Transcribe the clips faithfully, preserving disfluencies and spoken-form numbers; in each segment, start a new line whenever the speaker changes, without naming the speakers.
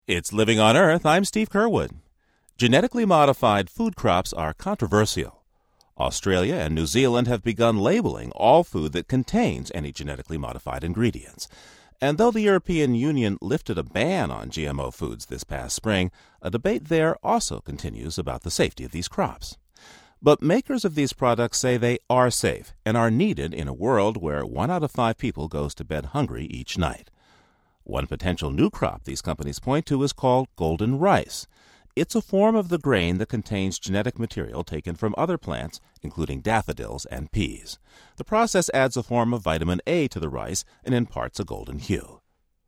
It's Living on Earth. I'm Steve Curwood. Genetically modified food crops are controversial. Australia and New Zealand have begun labeling all food that contains any genetically modified ingredients. And though the European Union lifted a ban on G M O foods this past spring, a debate there also continues about the safety of these crops. But makers of these products say they are safe and are needed in a world where one out of five people goes to bed hungry each night. One potential new crop these companies point to is called golden rice. It's a form of the grain that contains genetic material taken from other plants, including daffodils and peas. The process adds a form of vitamin A to the rice and imparts a golden hue.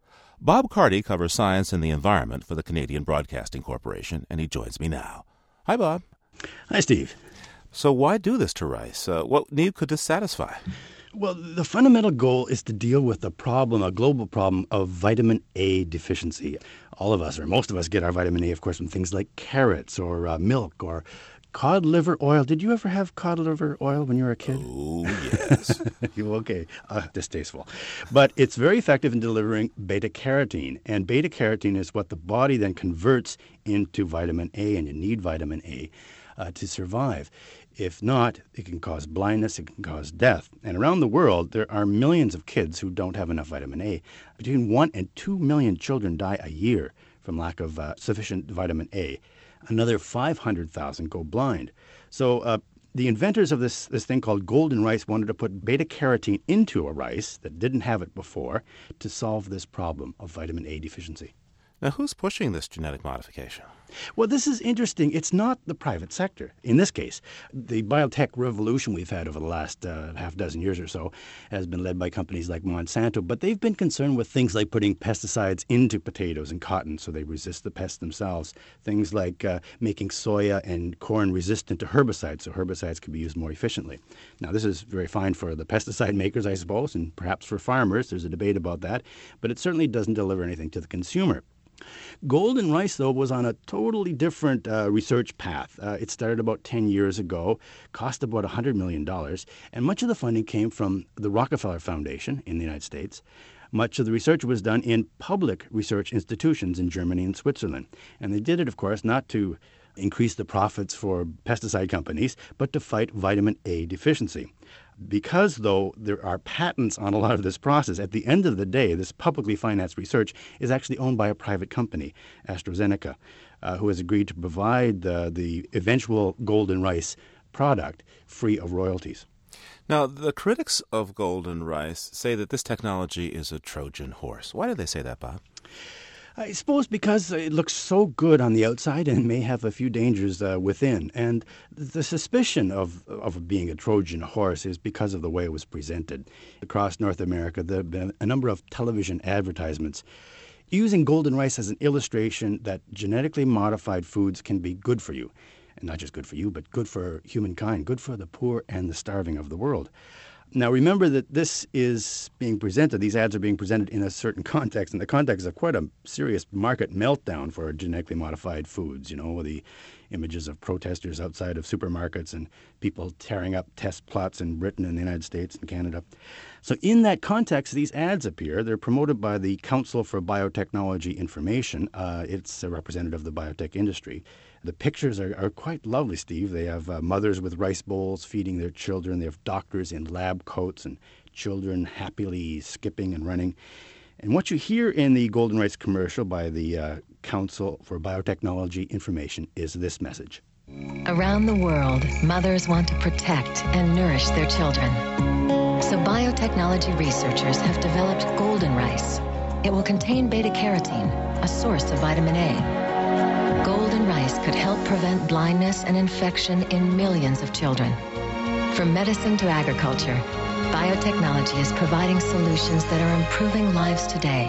Bob Carty covers science and the environment for the Canadian Broadcasting Corporation, and he joins me now. Hi, Bob.
Hi, Steve.
So why do this to rice? Uh, what need could this satisfy?
Well, the fundamental goal is to deal with the problem, a global problem of vitamin A deficiency. All of us, or most of us, get our vitamin A, of course, from things like carrots or uh, milk or cod liver oil. Did you ever have cod liver oil when you were a kid?
Oh, yes.
Okay, uh, distasteful. But it's very effective in delivering beta-carotene, and beta-carotene is what the body then converts into vitamin A, and you need vitamin A uh, to survive. If not, it can cause blindness, it can cause death. And around the world, there are millions of kids who don't have enough vitamin A. Between one and two million children die a year from lack of uh, sufficient vitamin A. Another five hundred thousand go blind. So uh, the inventors of this, this thing called golden rice wanted to put beta-carotene into a rice that didn't have it before to solve this problem of vitamin A deficiency.
Now, who's pushing this genetic modification?
Well, this is interesting. It's not the private sector. In this case, the biotech revolution we've had over the last uh, half dozen years or so has been led by companies like Monsanto, but they've been concerned with things like putting pesticides into potatoes and cotton so they resist the pests themselves, things like uh, making soya and corn resistant to herbicides so herbicides can be used more efficiently. Now, this is very fine for the pesticide makers, I suppose, and perhaps for farmers. There's a debate about that, but it certainly doesn't deliver anything to the consumer. Golden rice, though, was on a totally different uh, research path. Uh, it started about ten years ago, cost about one hundred million dollars, and much of the funding came from the Rockefeller Foundation in the United States. Much of the research was done in public research institutions in Germany and Switzerland. And they did it, of course, not to increase the profits for pesticide companies, but to fight vitamin A deficiency. Because, though, there are patents on a lot of this process, at the end of the day, this publicly financed research is actually owned by a private company, AstraZeneca, uh, who has agreed to provide the, the eventual golden rice product free of royalties.
Now, the critics of golden rice say that this technology is a Trojan horse. Why do they say that, Bob?
I suppose because it looks so good on the outside and may have a few dangers uh, within. And the suspicion of, of being a Trojan horse is because of the way it was presented. Across North America, there have been a number of television advertisements using golden rice as an illustration that genetically modified foods can be good for you. And not just good for you, but good for humankind, good for the poor and the starving of the world. Now, remember that this is being presented, these ads are being presented in a certain context, and the context of quite a serious market meltdown for genetically modified foods, you know, the images of protesters outside of supermarkets and people tearing up test plots in Britain and the United States and Canada. So in that context, these ads appear. They're promoted by the Council for Biotechnology Information. Uh, it's a representative of the biotech industry. The pictures are, are quite lovely, Steve. They have uh, mothers with rice bowls feeding their children. They have doctors in lab coats and children happily skipping and running. And what you hear in the golden rice commercial by the uh, Council for Biotechnology Information is this message.
Around the world, mothers want to protect and nourish their children. So biotechnology researchers have developed golden rice. It will contain beta-carotene, a source of vitamin A. Golden rice could help prevent blindness and infection in millions of children. From medicine to agriculture, biotechnology is providing solutions that are improving lives today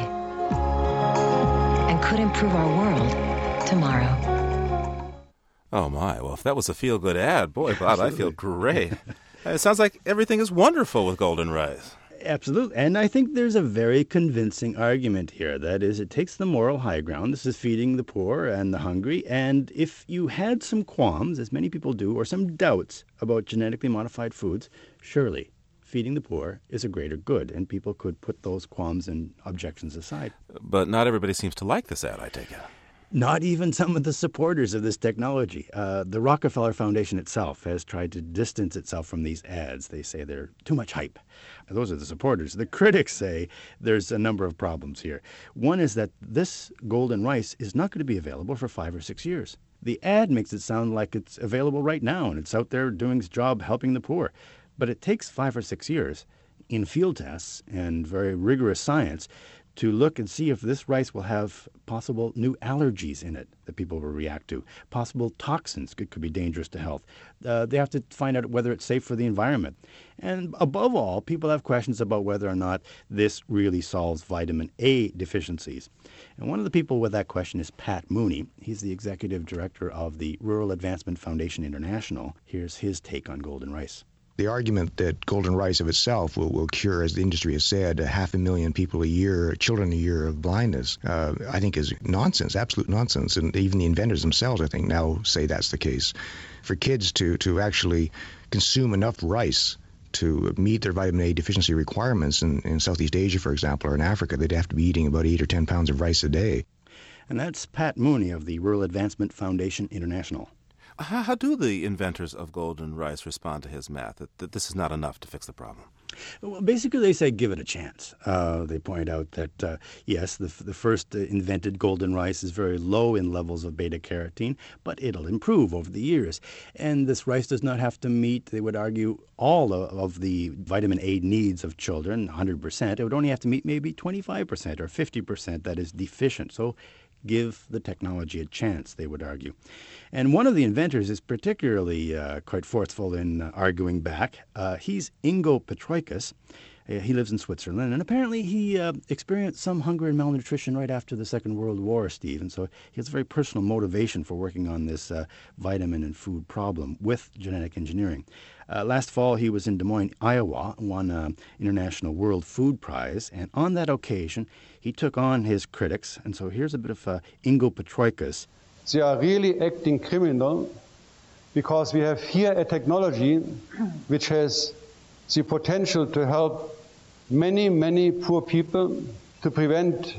and could improve our world tomorrow.
Oh, my. Well, if that was a feel-good ad, boy, Bob, I feel great. It sounds like everything is wonderful with golden rice.
Absolutely. And I think there's a very convincing argument here. That is, it takes the moral high ground. This is feeding the poor and the hungry. And if you had some qualms, as many people do, or some doubts about genetically modified foods, surely feeding the poor is a greater good, and people could put those qualms and objections aside.
But not everybody seems to like this ad, I take it.
Not even some of the supporters of this technology. Uh, the Rockefeller Foundation itself has tried to distance itself from these ads. They say they're too much hype. Those are the supporters. The critics say there's a number of problems here. One is that this golden rice is not going to be available for five or six years. The ad makes it sound like it's available right now and it's out there doing its job helping the poor. But it takes five or six years in field tests and very rigorous science to look and see if this rice will have possible new allergies in it that people will react to, possible toxins that could be dangerous to health. Uh, they have to find out whether it's safe for the environment. And above all, people have questions about whether or not this really solves vitamin A deficiencies. And one of the people with that question is Pat Mooney. He's the executive director of the Rural Advancement Foundation International. Here's his take on golden rice.
The argument that golden rice of itself will, will cure, as the industry has said, a half a million people a year, children a year of blindness, uh, I think is nonsense, absolute nonsense. And even the inventors themselves, I think, now say that's the case. For kids to, to actually consume enough rice to meet their vitamin A deficiency requirements in, in Southeast Asia, for example, or in Africa, they'd have to be eating about eight or ten pounds of rice a day.
And that's Pat Mooney of the Rural Advancement Foundation International.
How, how do the inventors of golden rice respond to his math, that, that this is not enough to fix the problem?
Well, basically, they say give it a chance. Uh, they point out that, uh, yes, the, the first uh, invented golden rice is very low in levels of beta-carotene, but it'll improve over the years. And this rice does not have to meet, they would argue, all of, of the vitamin A needs of children, one hundred percent. It would only have to meet maybe twenty-five percent or fifty percent that is deficient. So give the technology a chance, they would argue. And one of the inventors is particularly uh, quite forceful in uh, arguing back. Uh, he's Ingo Petroikas. Uh, he lives in Switzerland, and apparently he uh, experienced some hunger and malnutrition right after the Second World War, Steve, and so he has a very personal motivation for working on this uh, vitamin and food problem with genetic engineering. Uh, last fall, he was in Des Moines, Iowa, won an International World Food Prize, and on that occasion, he took on his critics. And so here's a bit of uh, Ingo Petroikas.
They are really acting criminal because we have here a technology which has the potential to help many, many poor people, to prevent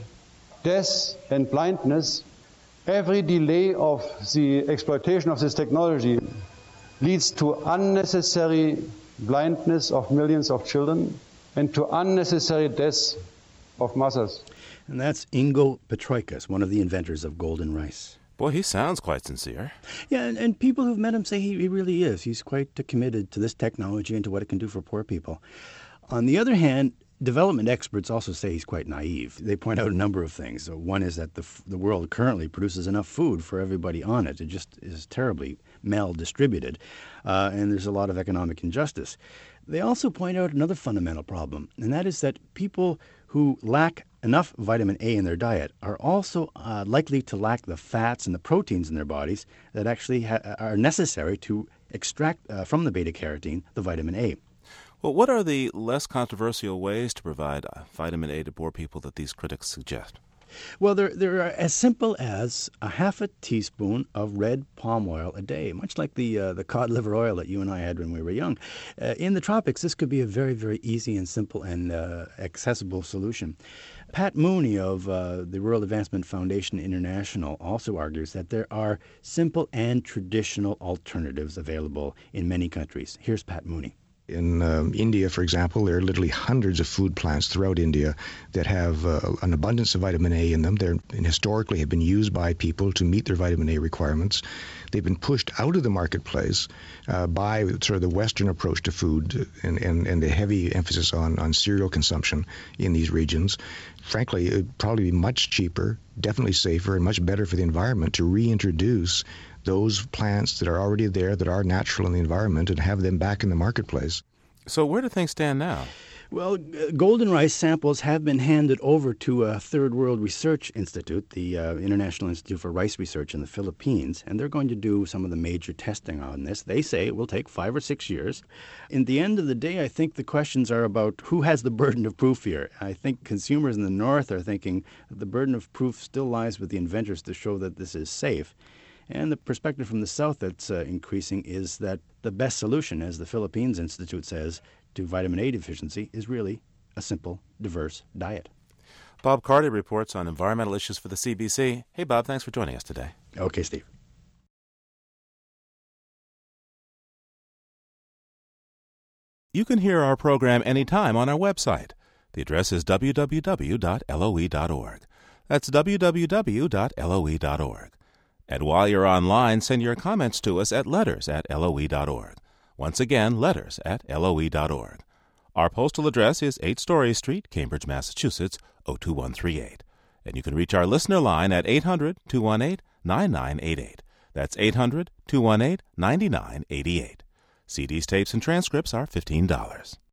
death and blindness. Every delay of the exploitation of this technology leads to unnecessary blindness of millions of children and to unnecessary deaths of mothers.
And that's Ingo Petroikas, one of the inventors of golden rice.
Boy, he sounds quite sincere.
Yeah, and, and people who've met him say he, he really is. He's quite uh, committed to this technology and to what it can do for poor people. On the other hand, development experts also say he's quite naive. They point out a number of things. So one is that the, f- the world currently produces enough food for everybody on it. It just is terribly mal-distributed, uh, and there's a lot of economic injustice. They also point out another fundamental problem, and that is that people who lack enough vitamin A in their diet are also uh, likely to lack the fats and the proteins in their bodies that actually ha- are necessary to extract uh, from the beta-carotene the vitamin A.
Well, what are the less controversial ways to provide uh, vitamin A to poor people that these critics suggest?
Well, they're, they're as simple as a half a teaspoon of red palm oil a day, much like the uh, the cod liver oil that you and I had when we were young. Uh, in the tropics, this could be a very, very easy and simple and uh, accessible solution. Pat Mooney of uh, the Rural Advancement Foundation International also argues that there are simple and traditional alternatives available in many countries. Here's Pat Mooney.
In um, India, for example, there are literally hundreds of food plants throughout India that have uh, an abundance of vitamin A in them. They're and historically have been used by people to meet their vitamin A requirements. They've been pushed out of the marketplace uh, by sort of the Western approach to food and, and, and the heavy emphasis on, on cereal consumption in these regions. Frankly, it would probably be much cheaper, definitely safer, and much better for the environment to reintroduce those plants that are already there, that are natural in the environment, and have them back in the marketplace.
So where do things stand now?
Well, golden rice samples have been handed over to a Third World Research Institute, the uh, International Institute for Rice Research in the Philippines, and they're going to do some of the major testing on this. They say it will take five or six years. In the end of the day, I think the questions are about who has the burden of proof here. I think consumers in the North are thinking that the burden of proof still lies with the inventors to show that this is safe. And the perspective from the South that's uh, increasing is that the best solution, as the Philippines Institute says, to vitamin A deficiency is really a simple, diverse diet.
Bob Carty reports on environmental issues for the C B C. Hey, Bob, thanks for joining us today.
Okay, Steve.
You can hear our program anytime on our website. The address is w w w dot l o e dot org. That's w w w dot l o e dot org. And while you're online, send your comments to us at letters at l o e dot org. Once again, letters at l o e dot org. Our postal address is eight Story Street, Cambridge, Massachusetts, oh two one three eight. And you can reach our listener line at eight hundred, two one eight, nine nine eight eight. That's eight hundred, two one eight, nine nine eight eight. C Ds, tapes, and transcripts are fifteen dollars.